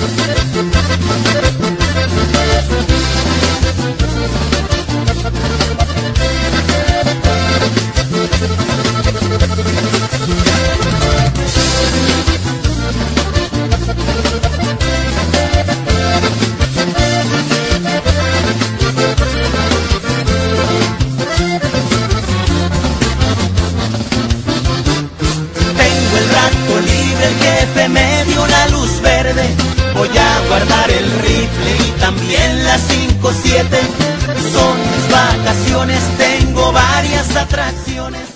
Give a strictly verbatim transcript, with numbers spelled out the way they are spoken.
El jefe me dio la luz verde, voy a guardar el rifle y también la cinco siete. Son mis vacaciones, tengo varias atracciones.